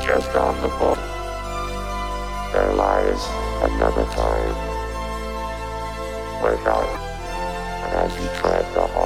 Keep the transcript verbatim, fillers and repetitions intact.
just on the book. There lies another time. Wake up, and as you tread the